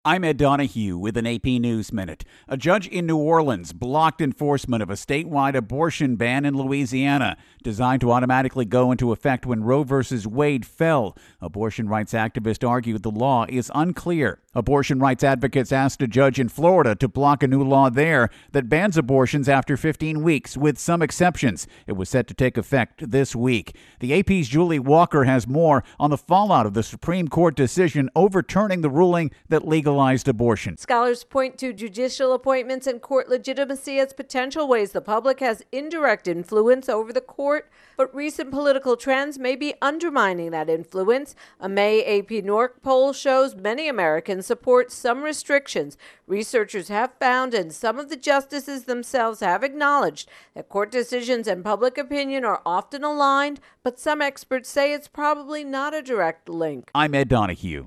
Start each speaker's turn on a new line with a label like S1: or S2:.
S1: I'm Ed Donahue with an AP News Minute. A judge in New Orleans blocked enforcement of a statewide abortion ban in Louisiana, designed to automatically go into effect when Roe v. Wade fell. Abortion rights activists argued the law is unclear. Abortion rights advocates asked a judge in Florida to block a new law there that bans abortions after 15 weeks, with some exceptions. It was set to take effect this week. The AP's Julie Walker has more on the fallout of the Supreme Court decision overturning the ruling that legalized abortion.
S2: Scholars point to judicial appointments and court legitimacy as potential ways the public has indirect influence over the court, but recent political trends may be undermining that influence. A May AP NORC poll shows many Americans support some restrictions. Researchers have found, and some of the justices themselves have acknowledged, that court decisions and public opinion are often aligned, but some experts say it's probably not a direct link.
S1: I'm Ed Donahue.